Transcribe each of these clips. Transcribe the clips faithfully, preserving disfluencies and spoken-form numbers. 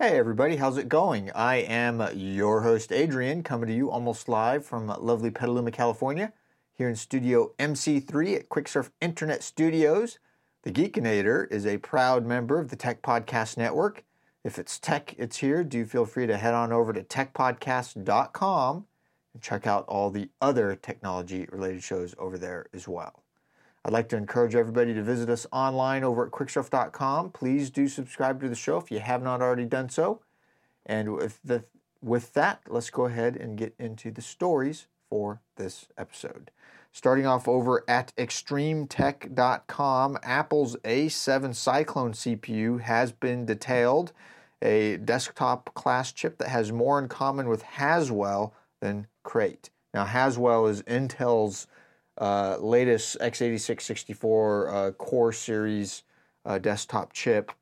Hey everybody, how's it going? I am your host Adrian, coming to you almost live from lovely Petaluma, California, here in Studio M C three at Quicksurf Internet Studios. The Geekinator is a proud member of the Tech Podcast Network. If it's tech, it's here. Do feel free to head on over to tech podcast dot com and check out all the other technology-related shows over there as well. I'd like to encourage everybody to visit us online over at quicksurf dot com. Please do subscribe to the show if you have not already done so. And with, the, with that, let's go ahead and get into the stories for this episode. Starting off over at extreme tech dot com, Apple's A seven Cyclone C P U has been detailed, a desktop class chip that has more in common with Haswell than Krait. Now, Haswell is Intel's Uh, latest x eighty-six sixty-four uh, Core Series uh, desktop chip,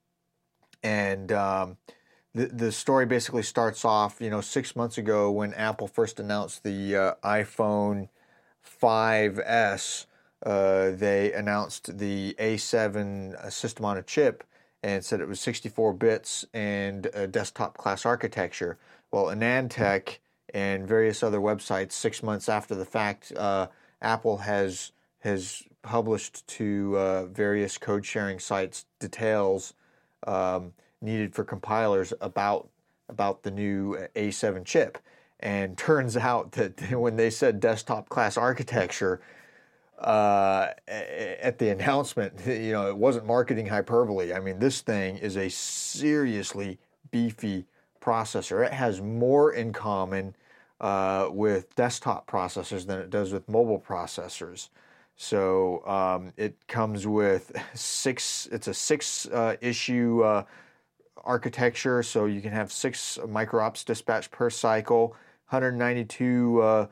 and um, the the story basically starts off, you know, six months ago when Apple first announced the uh, iPhone five S. Uh, they announced the A seven system on a chip and said it was sixty-four bits and a desktop class architecture. Well, AnandTech and various other websites, six months after the fact, uh, Apple has has published to uh, various code sharing sites details um, needed for compilers about about the new A seven chip, and turns out that when they said desktop class architecture uh, at the announcement, you know, it wasn't marketing hyperbole. I mean, this thing is a seriously beefy processor. It has more in common Uh, with desktop processors than it does with mobile processors. So um, it comes with six, it's a six uh, issue uh, architecture, so you can have six micro-ops dispatched per cycle, one ninety-two, uh,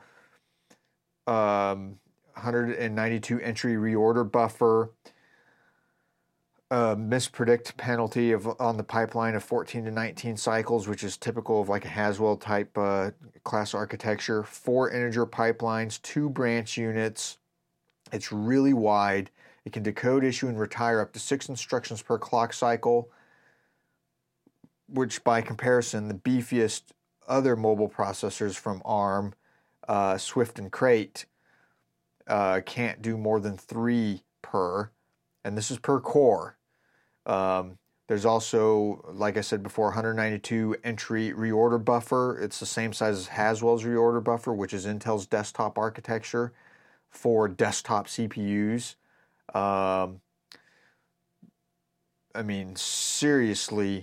um, one ninety-two entry reorder buffer, Uh, mispredict penalty of on the pipeline of fourteen to nineteen cycles, which is typical of like a Haswell type uh, class architecture. Four integer pipelines, two branch units. It's really wide. It can decode, issue, and retire up to six instructions per clock cycle, which by comparison, the beefiest other mobile processors from ARM, uh, Swift and Krait, uh, can't do more than three per, and this is per core. Um, there's also, like I said before, one ninety-two entry reorder buffer. It's the same size as Haswell's reorder buffer, which is Intel's desktop architecture for desktop C P Us. Um, I mean, seriously,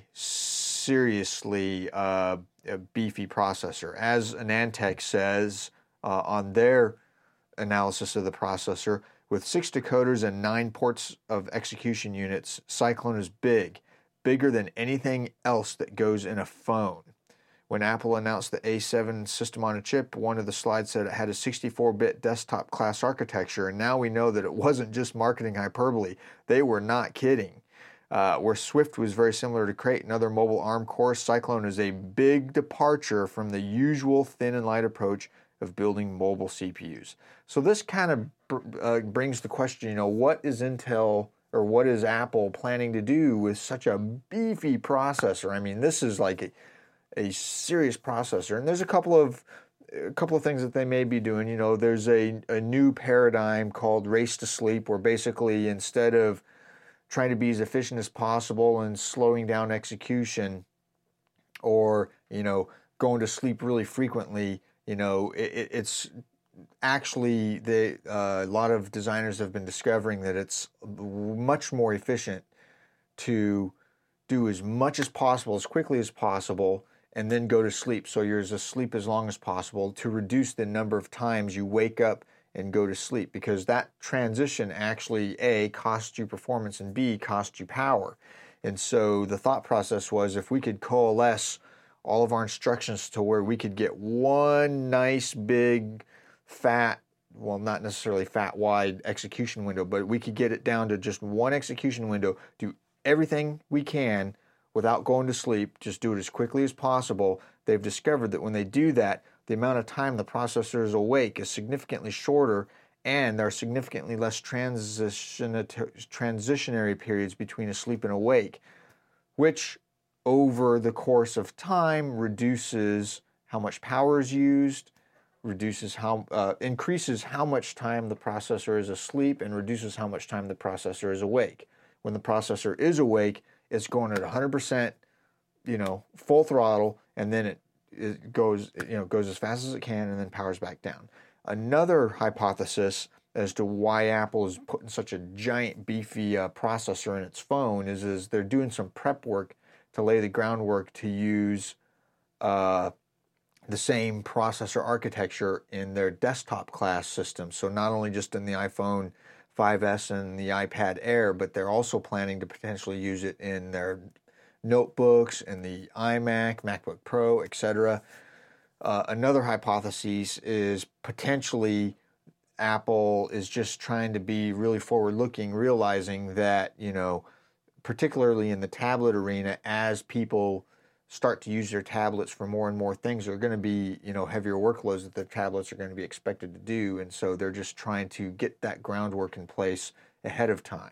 seriously uh, a beefy processor. As AnandTech says uh, on their analysis of the processor, with six decoders and nine ports of execution units, Cyclone is big, bigger than anything else that goes in a phone. When Apple announced the A seven system on a chip, one of the slides said it had a sixty-four bit desktop class architecture, and now we know that it wasn't just marketing hyperbole. They were not kidding. Uh, where Swift was very similar to Krait and other mobile ARM cores, Cyclone is a big departure from the usual thin and light approach of building mobile C P Us. So this kind of uh, brings the question, you know, what is Intel or what is Apple planning to do with such a beefy processor? I mean, this is like a, a serious processor, and there's a couple of a couple of things that they may be doing. You know, there's a, a new paradigm called race to sleep, where basically instead of trying to be as efficient as possible and slowing down execution, or, you know, going to sleep really frequently, you know, it, it's actually the uh, a lot of designers have been discovering that it's much more efficient to do as much as possible, as quickly as possible, and then go to sleep. So you're asleep as long as possible to reduce the number of times you wake up and go to sleep, because that transition actually, A, costs you performance, and B, costs you power. And so the thought process was, if we could coalesce all of our instructions to where we could get one nice big fat, well, not necessarily fat wide execution window, but we could get it down to just one execution window, do everything we can without going to sleep, just do it as quickly as possible. They've discovered that when they do that, the amount of time the processor is awake is significantly shorter, and there are significantly less transition, transitionary periods between asleep and awake, which over the course of time reduces how much power is used, reduces how uh, increases how much time the processor is asleep, and reduces how much time the processor is awake. When the processor is awake, it's going at one hundred percent, you know, full throttle, and then it, it goes, you know, goes as fast as it can, and then powers back down. Another hypothesis as to why Apple is putting such a giant beefy uh, processor in its phone is, is they're doing some prep work to lay the groundwork to use uh, the same processor architecture in their desktop class system. So not only just in the iPhone five S and the iPad Air, but they're also planning to potentially use it in their notebooks and the iMac, MacBook Pro, et cetera. Uh, another hypothesis is potentially Apple is just trying to be really forward-looking, realizing that, you know, particularly in the tablet arena, as people start to use their tablets for more and more things, there are going to be, you know, heavier workloads that the tablets are going to be expected to do, and so they're just trying to get that groundwork in place ahead of time.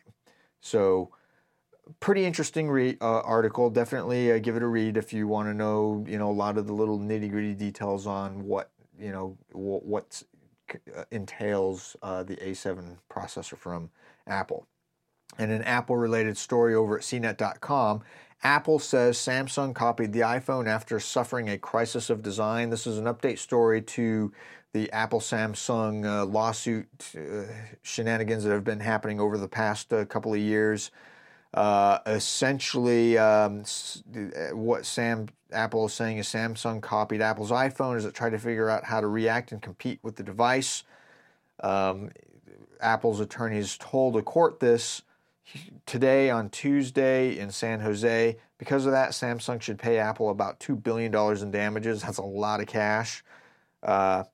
So, pretty interesting re- uh, article. Definitely uh, give it a read if you want to know, you know, a lot of the little nitty-gritty details on what, you know, w- what uh, entails uh, the A seven processor from Apple. And an Apple-related story over at C net dot com, Apple says Samsung copied the iPhone after suffering a crisis of design. This is an update story to the Apple-Samsung uh, lawsuit uh, shenanigans that have been happening over the past uh, couple of years. Uh, essentially, um, what Sam Apple is saying is Samsung copied Apple's iPhone as it tried to figure out how to react and compete with the device. Um, Apple's attorneys told a court this today on Tuesday in San Jose. Because of that, Samsung should pay Apple about two billion dollars in damages. That's a lot of cash. Uh,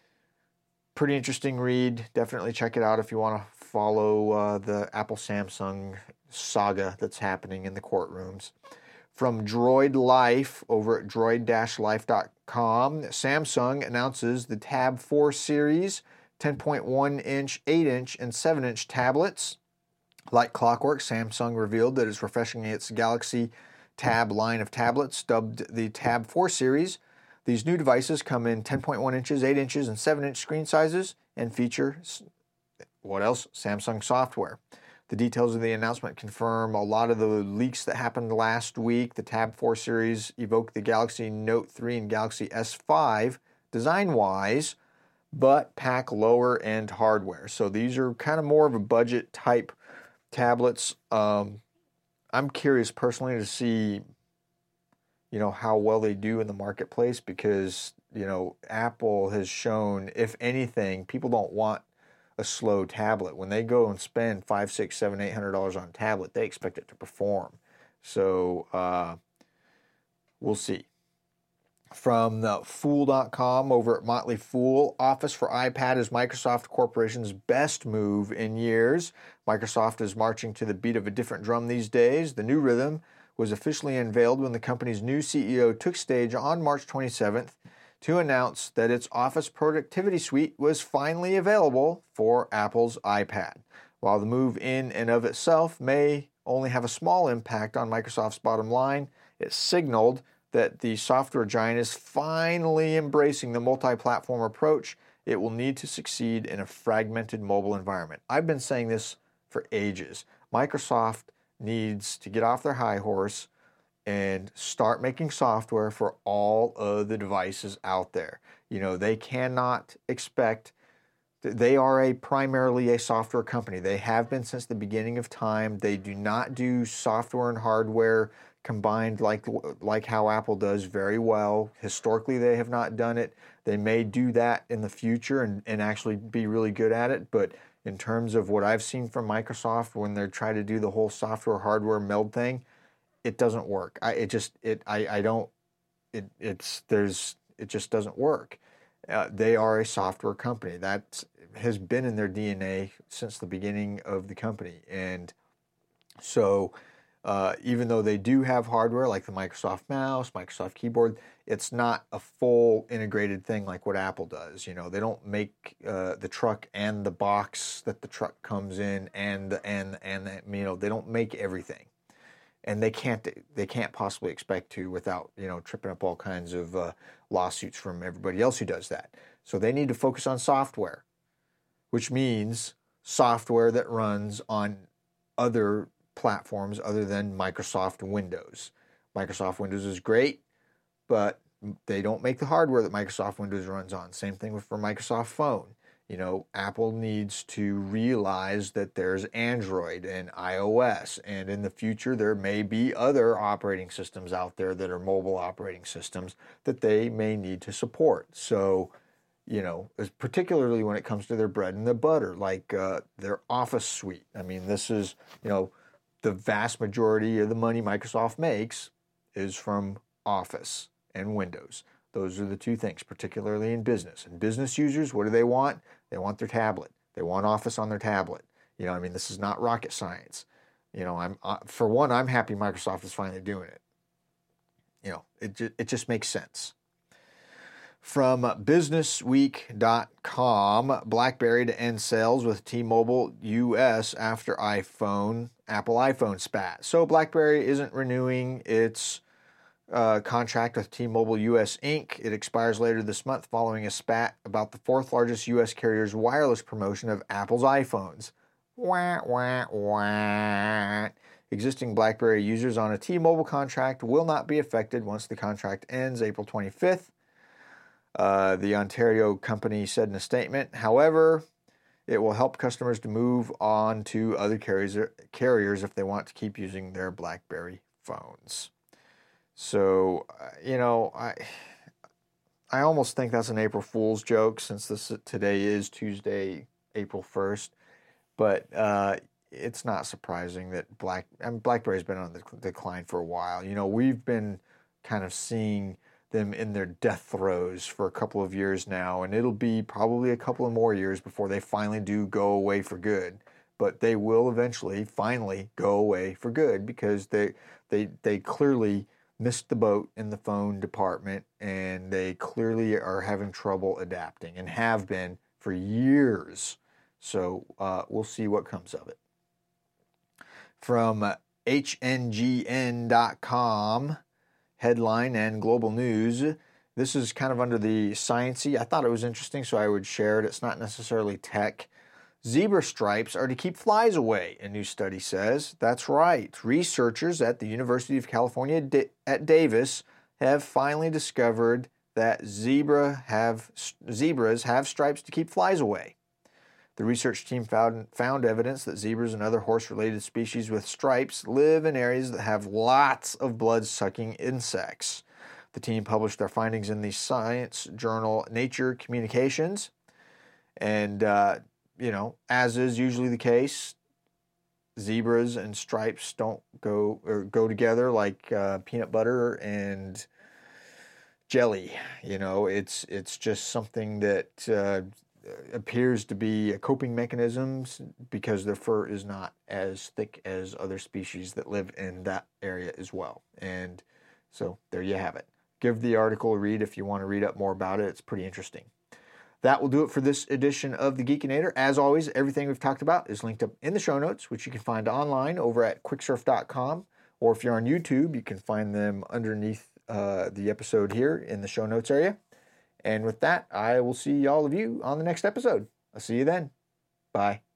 pretty interesting read. Definitely check it out if you want to follow uh, the Apple-Samsung saga that's happening in the courtrooms. From Droid Life over at droid dash life dot com, Samsung announces the Tab four series, ten point one inch, eight inch, and seven inch tablets. Like clockwork, Samsung revealed that it's refreshing its Galaxy Tab line of tablets, dubbed the Tab four series. These new devices come in ten point one inches, eight inches, and seven inch screen sizes and feature, what else? Samsung software. The details of the announcement confirm a lot of the leaks that happened last week. The Tab four series evoke the Galaxy Note three and Galaxy S five design-wise, but pack lower-end hardware. So these are kind of more of a budget type tablets. Um, I'm curious personally to see, you know, how well they do in the marketplace because, you know, Apple has shown, if anything, people don't want a slow tablet. When they go and spend five, six, seven, eight hundred dollars on a tablet, they expect it to perform. So uh, we'll see. From the fool dot com over at Motley Fool, Office for iPad is Microsoft Corporation's best move in years. Microsoft is marching to the beat of a different drum these days. The new rhythm was officially unveiled when the company's new C E O took stage on March twenty-seventh to announce that its Office Productivity Suite was finally available for Apple's iPad. While the move in and of itself may only have a small impact on Microsoft's bottom line, it signaled that the software giant is finally embracing the multi-platform approach it will need to succeed in a fragmented mobile environment. I've been saying this for ages. Microsoft needs to get off their high horse and start making software for all of the devices out there. You know, they cannot expect, they are a primarily a software company. They have been since the beginning of time. They do not do software and hardware combined like like how Apple does very well. Historically, they have not done it. They may do that in the future and, and actually be really good at it, but in terms of what I've seen from Microsoft when they're trying to do the whole software hardware meld thing, it doesn't work. I it just it I, I don't it it's there's it just doesn't work. Uh, they are a software company. That has been in their D N A since the beginning of the company, and so uh, even though they do have hardware like the Microsoft mouse, Microsoft keyboard, it's not a full integrated thing like what Apple does. You know, they don't make uh, the truck and the box that the truck comes in, and the and and the, you know they don't make everything. and they can't they can't possibly expect to without, you know, tripping up all kinds of uh, lawsuits from everybody else who does that. So they need to focus on software, which means software that runs on other platforms other than Microsoft Windows. Microsoft Windows is great, but they don't make the hardware that Microsoft Windows runs on. Same thing with for Microsoft Phone. You know, Apple needs to realize that there's Android and iOS, and in the future there may be other operating systems out there that are mobile operating systems that they may need to support. So, you know, particularly when it comes to their bread and the butter, like uh, their Office suite. I mean, this is, you know, the vast majority of the money Microsoft makes is from Office and Windows. Those are the two things, particularly in business. And business users, what do they want? They want their tablet. They want Office on their tablet. You know, I mean, this is not rocket science. You know, I'm uh, for one, I'm happy Microsoft is finally doing it. You know, it ju- it just makes sense. From business week dot com, BlackBerry to end sales with T-Mobile U S after iPhone, Apple iPhone spat. So BlackBerry isn't renewing its uh, contract with T-Mobile U S Incorporated. It expires later this month following a spat about the fourth largest U S carrier's wireless promotion of Apple's iPhones. Wah, wah, wah. Existing BlackBerry users on a T-Mobile contract will not be affected once the contract ends April twenty-fifth. Uh, the Ontario company said in a statement. However, it will help customers to move on to other carriers, carriers if they want to keep using their BlackBerry phones. So, uh, you know, I I almost think that's an April Fool's joke since this today is Tuesday, April first. But uh, it's not surprising that Black I mean, BlackBerry's been on the decline for a while. You know, we've been kind of seeing them in their death throes for a couple of years now, and it'll be probably a couple of more years before they finally do go away for good. But they will eventually finally go away for good because they they they clearly missed the boat in the phone department, and they clearly are having trouble adapting and have been for years. So uh, we'll see what comes of it. From H N G N dot com, headline and global news. This is kind of under the sciencey. I thought it was interesting, so I would share it. It's not necessarily tech. Zebra stripes are to keep flies away, a new study says. That's right. Researchers at the University of California at Davis have finally discovered that zebra have, zebras have stripes to keep flies away. The research team found, found evidence that zebras and other horse-related species with stripes live in areas that have lots of blood-sucking insects. The team published their findings in the science journal Nature Communications. And, uh, you know, as is usually the case, zebras and stripes don't go or go together like uh, peanut butter and jelly. You know, it's it's just something that uh, appears to be a coping mechanism because their fur is not as thick as other species that live in that area as well. And so there you have it. Give the article a read if you want to read up more about it. It's pretty interesting. That will do it for this edition of The Geekinator. As always, everything we've talked about is linked up in the show notes, which you can find online over at quick surf dot com. Or if you're on YouTube, you can find them underneath uh, the episode here in the show notes area. And with that, I will see all of you on the next episode. I'll see you then. Bye.